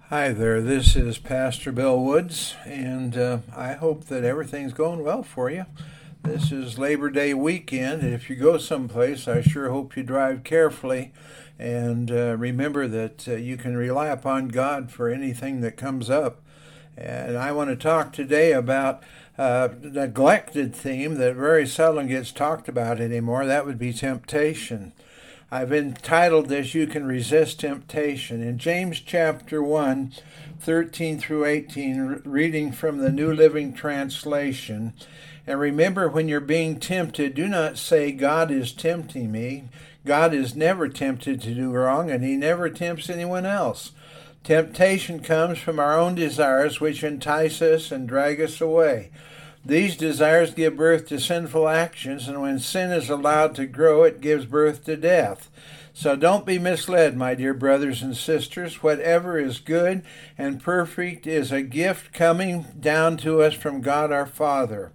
Hi there, this is Pastor Bill Woods, and I hope that everything's going well for you. This is Labor Day weekend, and if you go someplace, I sure hope you drive carefully and remember that you can rely upon God for anything that comes up. And I want to talk today about a neglected theme that very seldom gets talked about anymore. That would be temptation. I've entitled this, You Can Resist Temptation. In James chapter 1, 13 through 18, reading from the New Living Translation. And remember, when you're being tempted, do not say, God is tempting me. God is never tempted to do wrong, and he never tempts anyone else. Temptation comes from our own desires, which entice us and drag us away. These desires give birth to sinful actions, and when sin is allowed to grow, it gives birth to death. So don't be misled, my dear brothers and sisters. Whatever is good and perfect is a gift coming down to us from God our Father,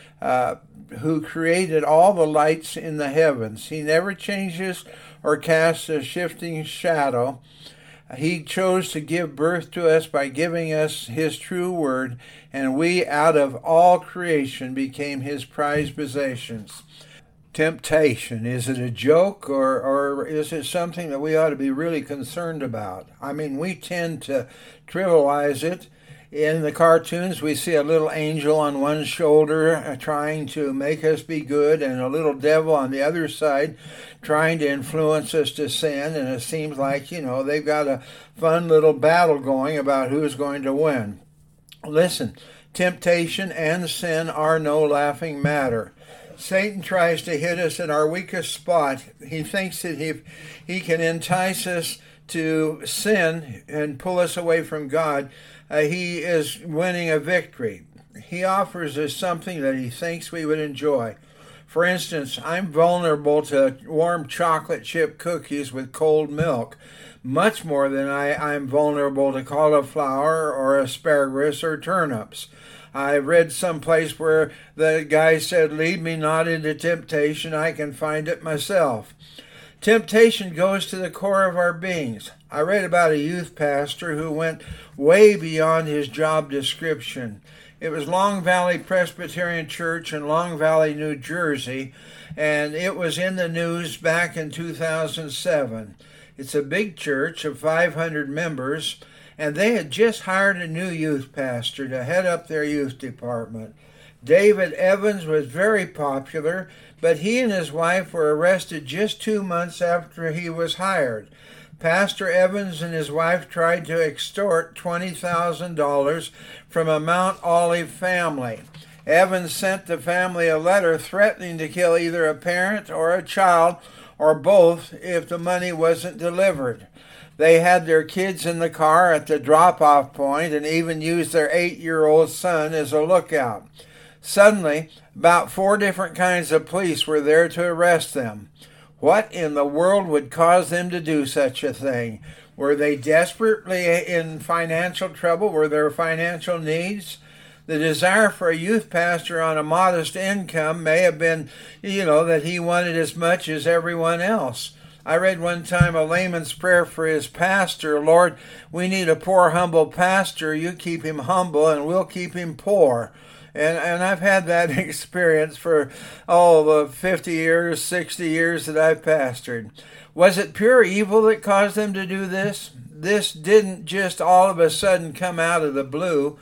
who created all the lights in the heavens. He never changes or casts a shifting shadow. He chose to give birth to us by giving us his true word, and we out of all creation became his prized possessions. Temptation, is it a joke or is it something that we ought to be really concerned about? I mean, we tend to trivialize it. In the cartoons, we see a little angel on one shoulder trying to make us be good, and a little devil on the other side trying to influence us to sin. And it seems like, they've got a fun little battle going about who's going to win. Listen, temptation and sin are no laughing matter. Satan tries to hit us at our weakest spot. He thinks that if he can entice us to sin and pull us away from God, he is winning a victory. He offers us something that he thinks we would enjoy. For instance, I'm vulnerable to warm chocolate chip cookies with cold milk, much more than I'm vulnerable to cauliflower or asparagus or turnips. I read someplace where the guy said, lead me not into temptation, I can find it myself. Temptation goes to the core of our beings. I read about a youth pastor who went way beyond his job description. It was Long Valley Presbyterian Church in Long Valley, New Jersey, and it was in the news back in 2007. It's a big church of 500 members, and they had just hired a new youth pastor to head up their youth department. David Evans was very popular, but he and his wife were arrested just 2 months after he was hired. Pastor Evans and his wife tried to extort $20,000 from a Mount Olive family. Evans sent the family a letter threatening to kill either a parent or a child or both if the money wasn't delivered. They had their kids in the car at the drop-off point and even used their 8-year-old son as a lookout. Suddenly, about 4 different kinds of police were there to arrest them. What in the world would cause them to do such a thing? Were they desperately in financial trouble? Were there financial needs? The desire for a youth pastor on a modest income may have been, that he wanted as much as everyone else. I read one time a layman's prayer for his pastor, Lord, we need a poor, humble pastor. You keep him humble and we'll keep him poor. And I've had that experience for, the 50 years, 60 years that I've pastored. Was it pure evil that caused them to do this? This didn't just all of a sudden come out of the blue.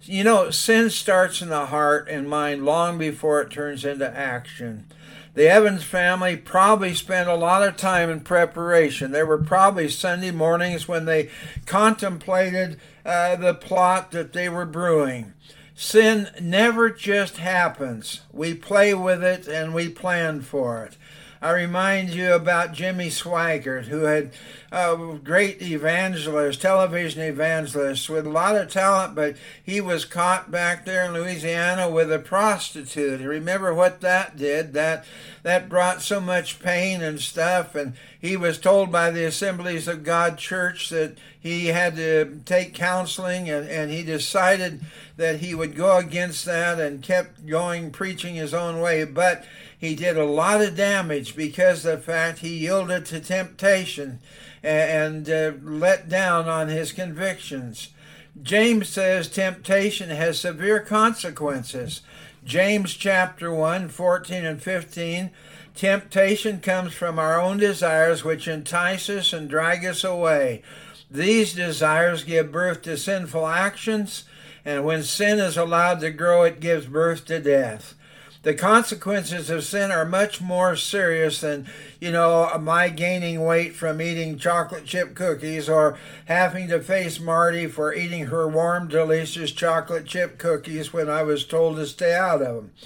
Sin starts in the heart and mind long before it turns into action. The Evans family probably spent a lot of time in preparation. There were probably Sunday mornings when they contemplated the plot that they were brewing. Sin never just happens. We play with it and we plan for it. I remind you about Jimmy Swaggart, who had a great evangelist, television evangelist with a lot of talent, but he was caught back there in Louisiana with a prostitute. Remember what that did? That brought so much pain and stuff, and He was told by the Assemblies of God Church that he had to take counseling, and he decided that he would go against that and kept going, preaching his own way. But he did a lot of damage because of the fact he yielded to temptation and let down on his convictions. James says temptation has severe consequences. James chapter 1, 14 and 15, temptation comes from our own desires, which entice us and drag us away. These desires give birth to sinful actions, and when sin is allowed to grow, it gives birth to death. The consequences of sin are much more serious than, my gaining weight from eating chocolate chip cookies, or having to face Marty for eating her warm, delicious chocolate chip cookies when I was told to stay out of them.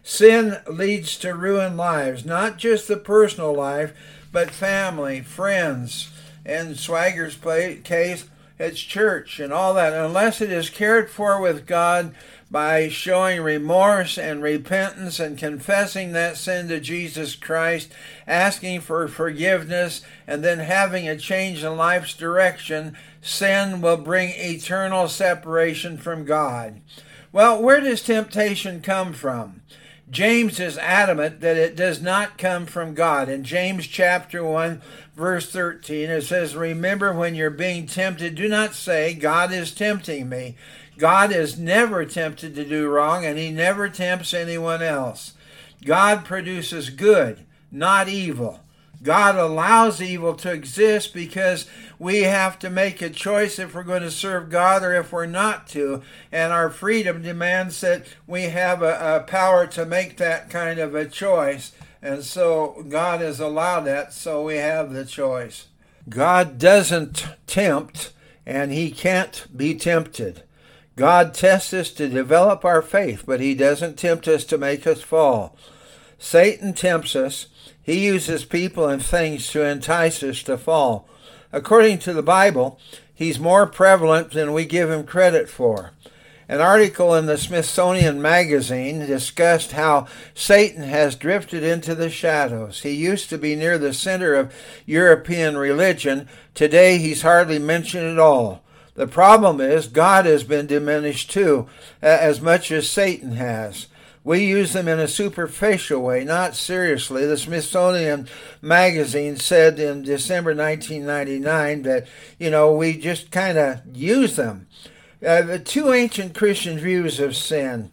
Sin leads to ruined lives, not just the personal life, but family, friends, and Swagger's case, it's church and all that. Unless it is cared for with God by showing remorse and repentance and confessing that sin to Jesus Christ, asking for forgiveness, and then having a change in life's direction, sin will bring eternal separation from God. Well, where does temptation come from? James is adamant that it does not come from God. In James chapter 1, verse 13, it says, "Remember when you're being tempted, do not say, 'God is tempting me.' God is never tempted to do wrong, and he never tempts anyone else. God produces good, not evil. God allows evil to exist because we have to make a choice if we're going to serve God or if we're not to. And our freedom demands that we have a power to make that kind of a choice. And so God has allowed that, so we have the choice. God doesn't tempt, and he can't be tempted. God tests us to develop our faith, but he doesn't tempt us to make us fall. Satan tempts us. He uses people and things to entice us to fall. According to the Bible, he's more prevalent than we give him credit for. An article in the Smithsonian Magazine discussed how Satan has drifted into the shadows. He used to be near the center of European religion. Today, he's hardly mentioned at all. The problem is God has been diminished too, as much as Satan has. We use them in a superficial way, not seriously. The Smithsonian Magazine said in December 1999 that, we just kind of use them. The two ancient Christian views of sin.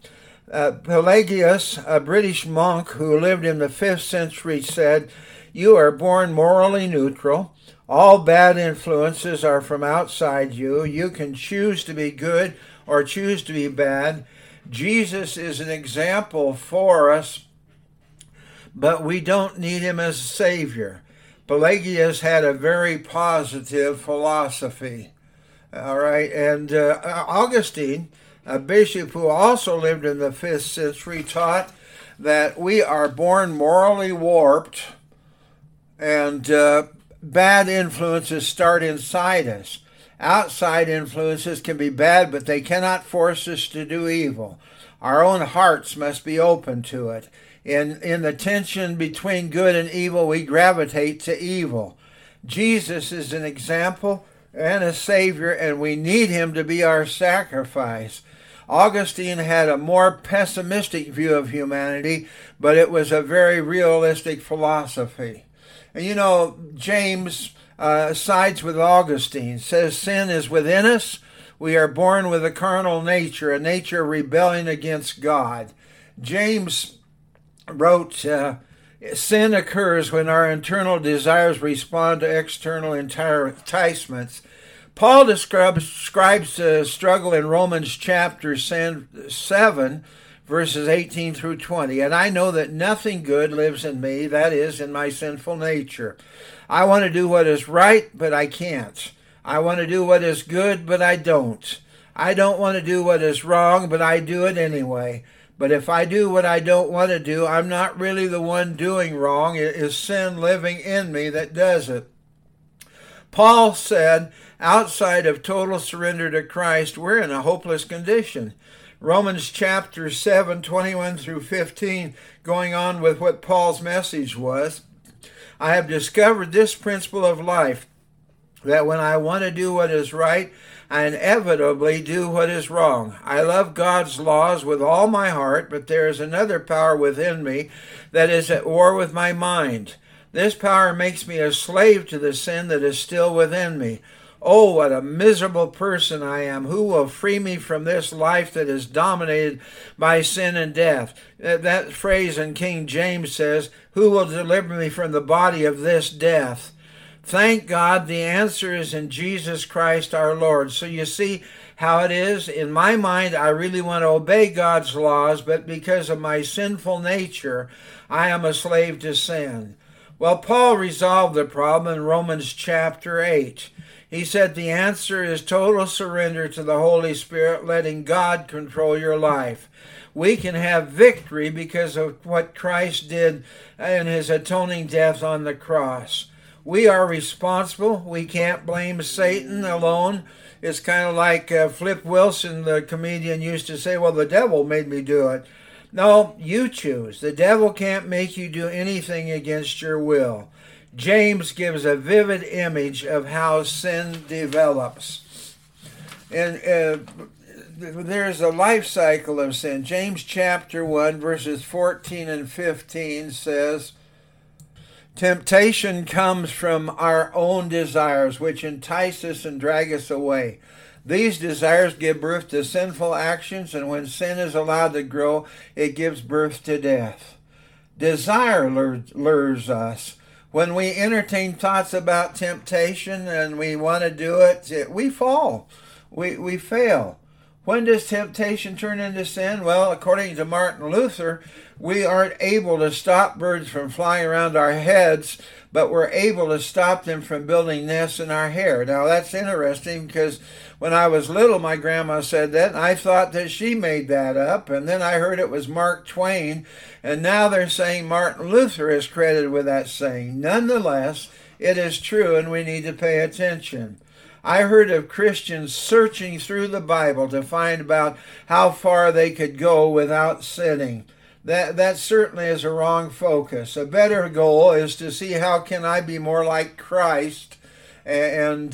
Pelagius, a British monk who lived in the 5th century, said, "You are born morally neutral. All bad influences are from outside you. You can choose to be good or choose to be bad. Jesus is an example for us, but we don't need him as a savior." Pelagius had a very positive philosophy. All right, and Augustine, a bishop who also lived in the 5th century, taught that we are born morally warped, and bad influences start inside us. Outside influences can be bad, but they cannot force us to do evil. Our own hearts must be open to it. In the tension between good and evil, we gravitate to evil. Jesus is an example and a savior, and we need him to be our sacrifice. Augustine had a more pessimistic view of humanity, but it was a very realistic philosophy. And James sides with Augustine, says sin is within us. We are born with a carnal nature, a nature rebelling against God. James wrote, sin occurs when our internal desires respond to external enticements. Paul describes the struggle in Romans chapter 7, verses 18 through 20. "And I know that nothing good lives in me, that is, in my sinful nature. I want to do what is right, but I can't. I want to do what is good, but I don't. I don't want to do what is wrong, but I do it anyway. But if I do what I don't want to do, I'm not really the one doing wrong. It is sin living in me that does it." Paul said, outside of total surrender to Christ, we're in a hopeless condition. Romans chapter 7, 21 through 15, going on with what Paul's message was. I have discovered this principle of life, that when I want to do what is right, I inevitably do what is wrong. I love God's laws with all my heart, but there is another power within me that is at war with my mind. This power makes me a slave to the sin that is still within me. Oh, what a miserable person I am. Who will free me from this life that is dominated by sin and death? That phrase in King James says, who will deliver me from the body of this death? Thank God the answer is in Jesus Christ our Lord. So you see how it is. In my mind, I really want to obey God's laws, but because of my sinful nature, I am a slave to sin. Well, Paul resolved the problem in Romans chapter 8. He said the answer is total surrender to the Holy Spirit, letting God control your life. We can have victory because of what Christ did in his atoning death on the cross. We are responsible. We can't blame Satan alone. It's kind of like Flip Wilson, the comedian, used to say, well, the devil made me do it. No, you choose. The devil can't make you do anything against your will. James gives a vivid image of how sin develops. And there's a life cycle of sin. James chapter 1, verses 14 and 15 says, temptation comes from our own desires, which entice us and drag us away. These desires give birth to sinful actions, and when sin is allowed to grow, it gives birth to death. Desire lures us. When we entertain thoughts about temptation and we want to do it, we fall. We fail. When does temptation turn into sin? Well, according to Martin Luther, we aren't able to stop birds from flying around our heads, but we're able to stop them from building nests in our hair. Now, that's interesting because when I was little, my grandma said that, and I thought that she made that up, and then I heard it was Mark Twain, and now they're saying Martin Luther is credited with that saying. Nonetheless, it is true, and we need to pay attention. I heard of Christians searching through the Bible to find about how far they could go without sinning. That certainly is a wrong focus. A better goal is to see how can I be more like Christ and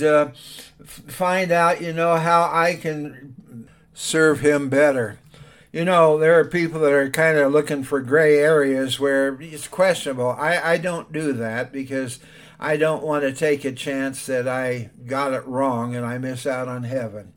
find out, how I can serve him better. There are people that are kind of looking for gray areas where it's questionable. I don't do that because I don't want to take a chance that I got it wrong and I miss out on heaven.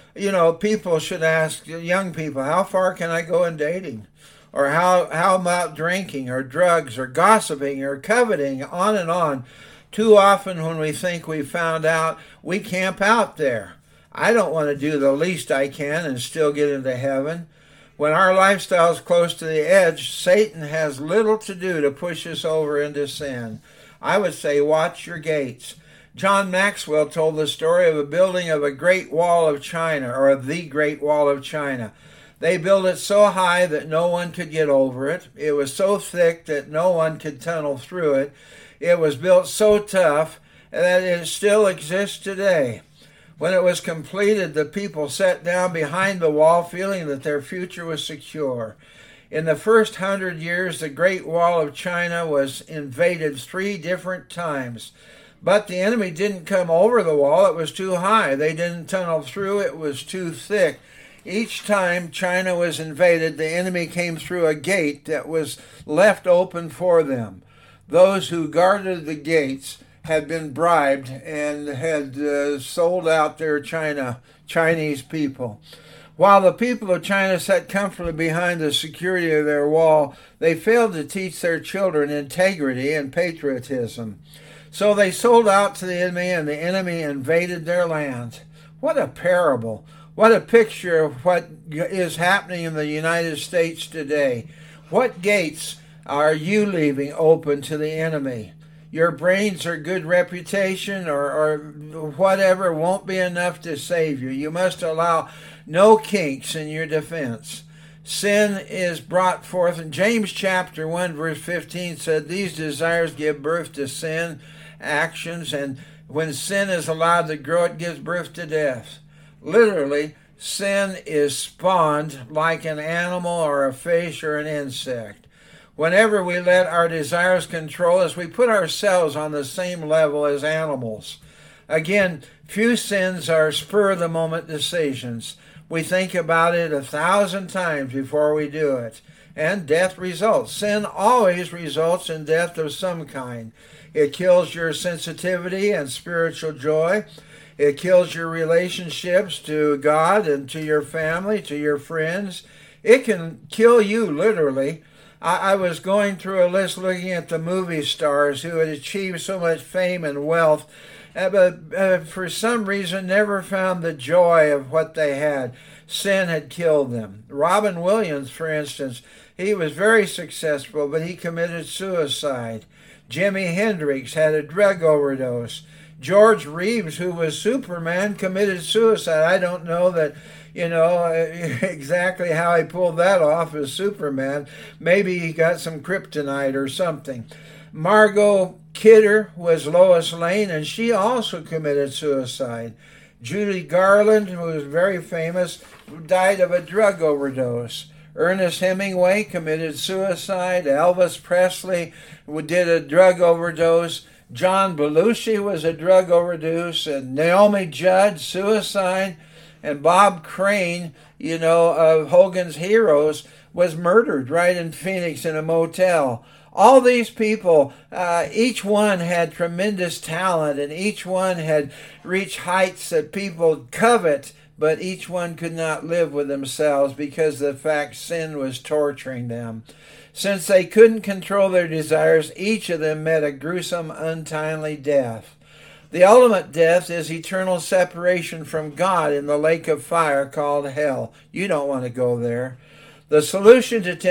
People should ask young people, how far can I go in dating? Or how about drinking or drugs or gossiping or coveting, on and on. Too often when we think we've found out, we camp out there. I don't want to do the least I can and still get into heaven. When our lifestyle is close to the edge, Satan has little to do to push us over into sin. I would say watch your gates. John Maxwell told the story of a building of a Great Wall of China, or of the Great Wall of China. They built it so high that no one could get over it. It was so thick that no one could tunnel through it. It was built so tough that it still exists today. When it was completed, the people sat down behind the wall feeling that their future was secure. In the first 100 years, the Great Wall of China was invaded 3 different times. But the enemy didn't come over the wall. It was too high. They didn't tunnel through. It was too thick. Each time China was invaded, the enemy came through a gate that was left open for them. Those who guarded the gates had been bribed and had sold out their Chinese people. While the people of China sat comfortably behind the security of their wall, they failed to teach their children integrity and patriotism. So they sold out to the enemy, and the enemy invaded their land. What a parable! What a picture of what is happening in the United States today. What gates are you leaving open to the enemy? Your brains or good reputation or whatever won't be enough to save you. You must allow no kinks in your defense. Sin is brought forth, and James chapter 1 verse 15 said, these desires give birth to sin, actions, and when sin is allowed to grow, it gives birth to death. Literally, sin is spawned like an animal or a fish or an insect. Whenever we let our desires control us, we put ourselves on the same level as animals. Again, few sins are spur-of-the-moment decisions. We think about it 1,000 times before we do it, and death results. Sin always results in death of some kind. It kills your sensitivity and spiritual joy. It kills your relationships to God and to your family, to your friends. It can kill you, literally. I was going through a list looking at the movie stars who had achieved so much fame and wealth, but for some reason never found the joy of what they had. Sin had killed them. Robin Williams, for instance, he was very successful, but he committed suicide. Jimi Hendrix had a drug overdose. George Reeves, who was Superman, committed suicide. I don't know that, exactly how he pulled that off as Superman. Maybe he got some kryptonite or something. Margot Kidder was Lois Lane, and she also committed suicide. Judy Garland, who was very famous, died of a drug overdose. Ernest Hemingway committed suicide. Elvis Presley did a drug overdose. John Belushi was a drug overdose. And Naomi Judd, suicide. And Bob Crane, of Hogan's Heroes, was murdered right in Phoenix in a motel. All these people, each one had tremendous talent, and each one had reached heights that people covet, but each one could not live with themselves because of the fact sin was torturing them. Since they couldn't control their desires, each of them met a gruesome, untimely death. The ultimate death is eternal separation from God in the lake of fire called hell. You don't want to go there. The solution to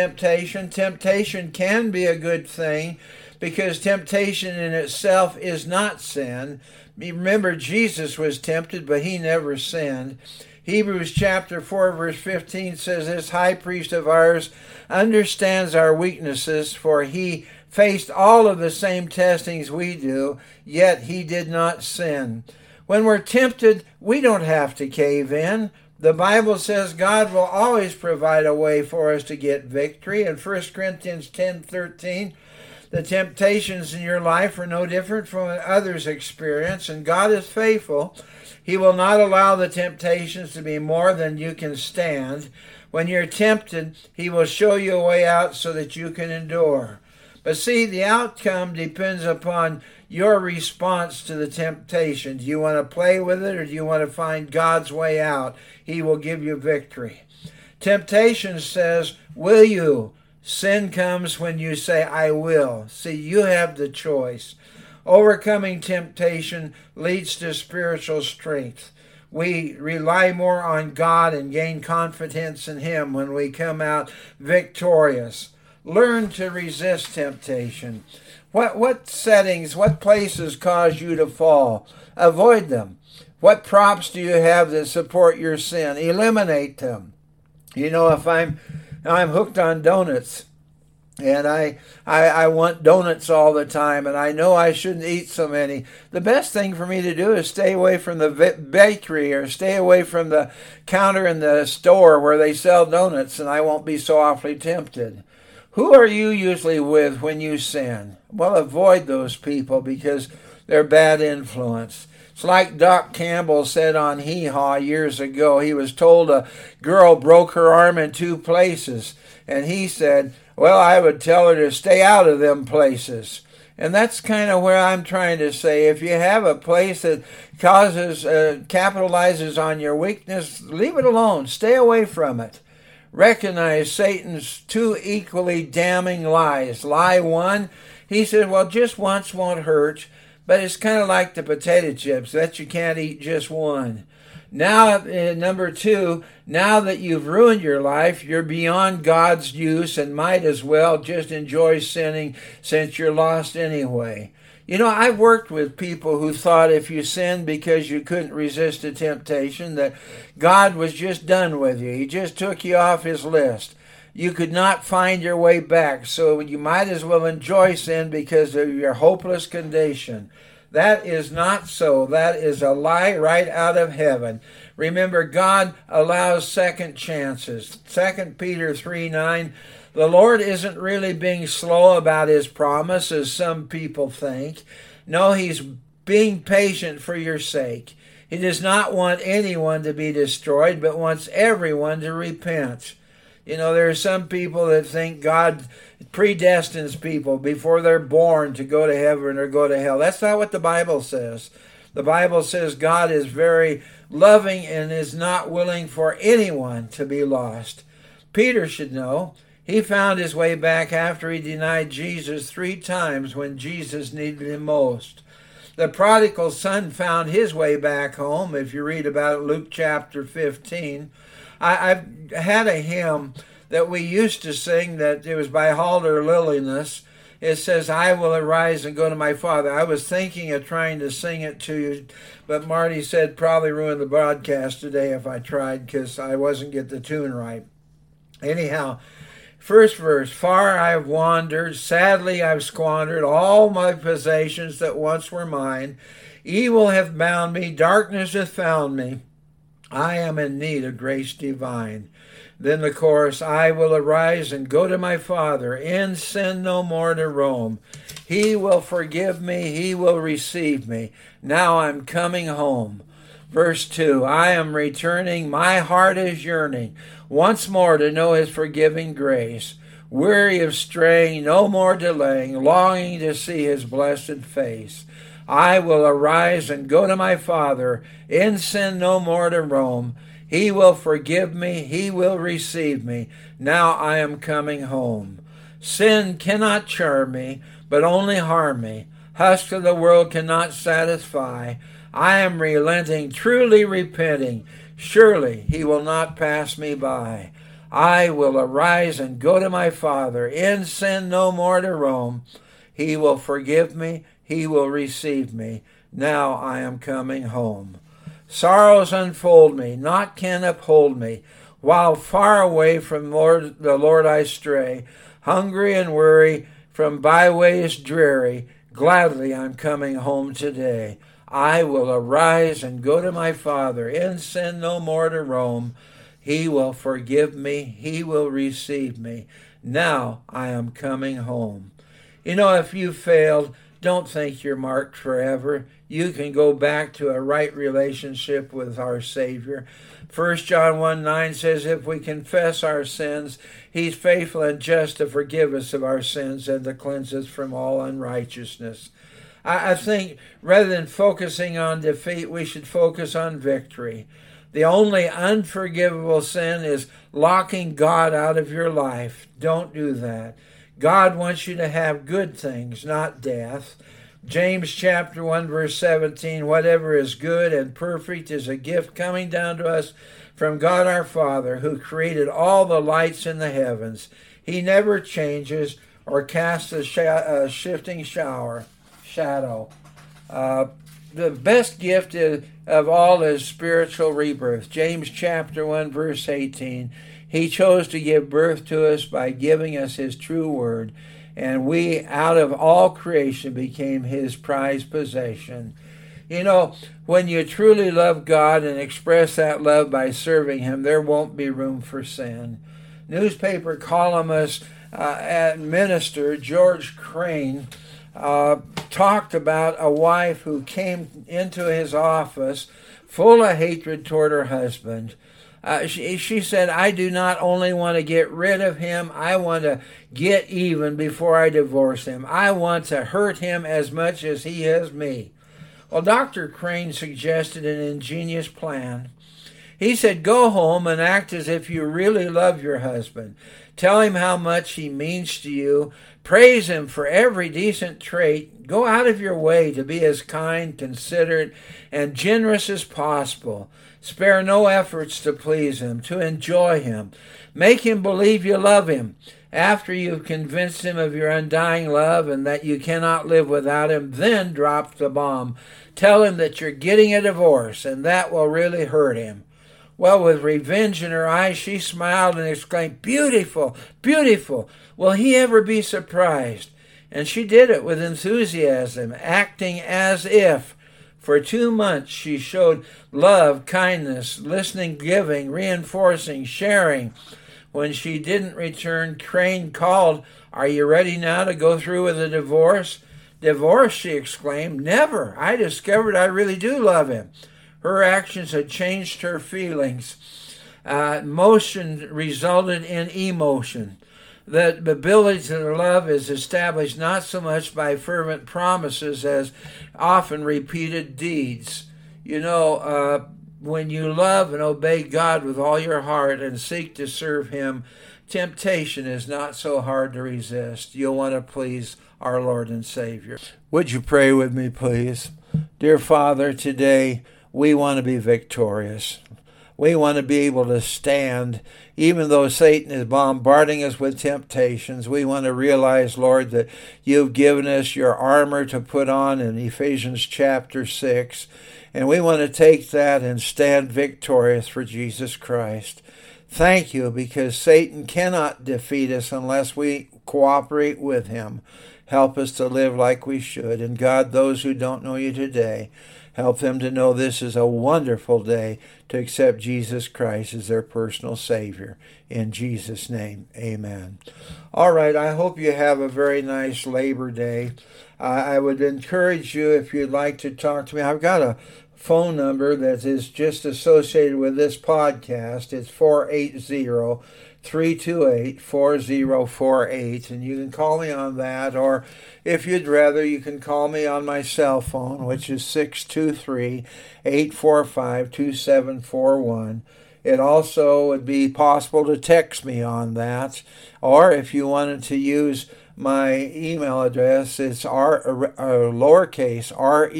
temptation can be a good thing because temptation in itself is not sin. Remember, Jesus was tempted, but he never sinned. Hebrews chapter 4, verse 15 says, "This high priest of ours understands our weaknesses, for he faced all of the same testings we do, yet he did not sin." When we're tempted, we don't have to cave in. The Bible says God will always provide a way for us to get victory. In 1 Corinthians 10:13, the temptations in your life are no different from what others experience, and God is faithful. He will not allow the temptations to be more than you can stand. When you're tempted, he will show you a way out so that you can endure. But see, the outcome depends upon your response to the temptation. Do you want to play with it, or do you want to find God's way out? He will give you victory. Temptation says, will you? Sin comes when you say, I will. See, you have the choice. Overcoming temptation leads to spiritual strength. We rely more on God and gain confidence in him when we come out victorious. Learn to resist temptation. What settings, what places cause you to fall? Avoid them. What props do you have that support your sin? Eliminate them. If I'm hooked on donuts, and I want donuts all the time, and I know I shouldn't eat so many, the best thing for me to do is stay away from the bakery or stay away from the counter in the store where they sell donuts, and I won't be so awfully tempted. Who are you usually with when you sin? Well, avoid those people because they're bad influence. It's like Doc Campbell said on Hee Haw years ago. He was told a girl broke her arm in 2 places, and he said, well, I would tell her to stay out of them places. And that's kind of where I'm trying to say. If you have a place that capitalizes on your weakness, leave it alone. Stay away from it. Recognize Satan's 2 equally damning lies. Lie 1, he said, well, just once won't hurt, but it's kind of like the potato chips, that you can't eat just one. Now, number 2, now that you've ruined your life, you're beyond God's use and might as well just enjoy sinning since you're lost anyway. I've worked with people who thought if you sinned because you couldn't resist a temptation, that God was just done with you. He just took you off his list. You could not find your way back, so you might as well enjoy sin because of your hopeless condition. That is not so. That is a lie right out of heaven. Remember, God allows second chances. 2 Peter 3:9, the Lord isn't really being slow about his promise, as some people think. No, he's being patient for your sake. He does not want anyone to be destroyed, but wants everyone to repent. You know, there are some people that think God predestines people before they're born to go to heaven or go to hell. That's not what the Bible says. The Bible says God is very loving and is not willing for anyone to be lost. Peter should know. He found his way back after he denied Jesus 3 times when Jesus needed him most. The prodigal son found his way back home, if you read about it, Luke chapter 15. I've had a hymn that we used to sing that it was by Halder Lilliness. It says, I will arise and go to my Father. I was thinking of trying to sing it to you, but Marty said probably ruin the broadcast today if I tried because I wasn't get the tune right. Anyhow, first verse, far I have wandered, sadly I've squandered all my possessions that once were mine. Evil hath bound me, darkness hath found me. I am in need of grace divine. Then the chorus, I will arise and go to my Father, in sin no more to roam. He will forgive me, he will receive me. Now I'm coming home. Verse 2, I am returning, my heart is yearning, once more to know his forgiving grace. Weary of straying, no more delaying, longing to see his blessed face. I will arise and go to my Father, in sin no more to roam. He will forgive me, he will receive me. Now I am coming home. Sin cannot charm me, but only harm me. Husk of the world cannot satisfy. I am relenting, truly repenting. Surely he will not pass me by. I will arise and go to my Father, in sin no more to roam. He will forgive me, he will receive me. Now I am coming home. Sorrows unfold me, naught can uphold me, while far away from the Lord I stray, hungry and weary from byways dreary. Gladly I'm coming home today. I will arise and go to my Father, in sin no more to roam. He will forgive me, he will receive me. Now I am coming home. You know, if you failed, don't think you're marked forever. You can go back to a right relationship with our Savior. 1 John 1:9 says, if we confess our sins, he's faithful and just to forgive us of our sins and to cleanse us from all unrighteousness. I think rather than focusing on defeat, we should focus on victory. The only unforgivable sin is locking God out of your life. Don't do that. God wants you to have good things, not death. James chapter 1 verse 17, whatever is good and perfect is a gift coming down to us from God our Father, who created all the lights in the heavens. He never changes or casts a shifting shadow. The best gift of all is spiritual rebirth. James chapter 1 verse 18, he chose to give birth to us by giving us his true word, and we out of all creation became his prized possession. You know, when you truly love God and express that love by serving him, there won't be room for sin. Newspaper columnist and minister George Crane talked about a wife who came into his office full of hatred toward her husband. She said, I do not only want to get rid of him, I want to get even before I divorce him. I want to hurt him as much as he has me. Well, Dr. Crane suggested an ingenious plan. He said, go home and act as if you really love your husband. Tell him how much he means to you. Praise him for every decent trait. Go out of your way to be as kind, considerate, and generous as possible. Spare no efforts to please him, to enjoy him. Make him believe you love him. After you've convinced him of your undying love and that you cannot live without him, then drop the bomb. Tell him that you're getting a divorce, and that will really hurt him. Well, with revenge in her eyes, she smiled and exclaimed, beautiful, beautiful. Will he ever be surprised? And she did it with enthusiasm, acting as if. For 2 months she showed love, kindness, listening, giving, reinforcing, sharing. When she didn't return, Crane called, "Are you ready now to go through with a divorce?" "Divorce," she exclaimed. "Never. I discovered I really do love him." Her actions had changed her feelings. Motion resulted in emotion. The ability to love is established not so much by fervent promises as often repeated deeds. When you love and obey God with all your heart and seek to serve Him, temptation is not so hard to resist. You'll want to please our Lord and Savior. Would you pray with me, please? Dear Father, today we want to be victorious. We want to be able to stand, even though Satan is bombarding us with temptations. We want to realize, Lord, that you've given us your armor to put on in Ephesians chapter 6. And we want to take that and stand victorious for Jesus Christ. Thank you, because Satan cannot defeat us unless we cooperate with him. Help us to live like we should. And God, those who don't know you today, help them to know this is a wonderful day to accept Jesus Christ as their personal Savior. In Jesus' name, amen. All right, I hope you have a very nice Labor Day. I would encourage you, if you'd like to talk to me, I've got a phone number that is just associated with this podcast. It's 480-328-4048, and you can call me on that, or if you'd rather, you can call me on my cell phone, which is 623-845-2741. It also would be possible to text me on that, or if you wanted to use my email address, it's lowercase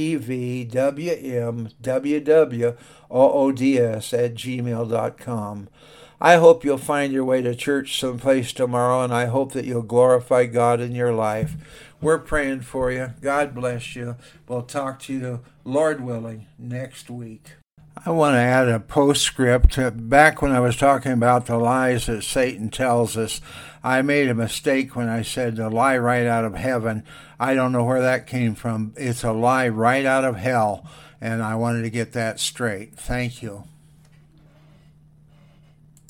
revwwoods@gmail.com. I hope you'll find your way to church someplace tomorrow, and I hope that you'll glorify God in your life. We're praying for you. God bless you. We'll talk to you, Lord willing, next week. I want to add a postscript. Back when I was talking about the lies that Satan tells us, I made a mistake when I said the lie right out of heaven. I don't know where that came from. It's a lie right out of hell, and I wanted to get that straight. Thank you.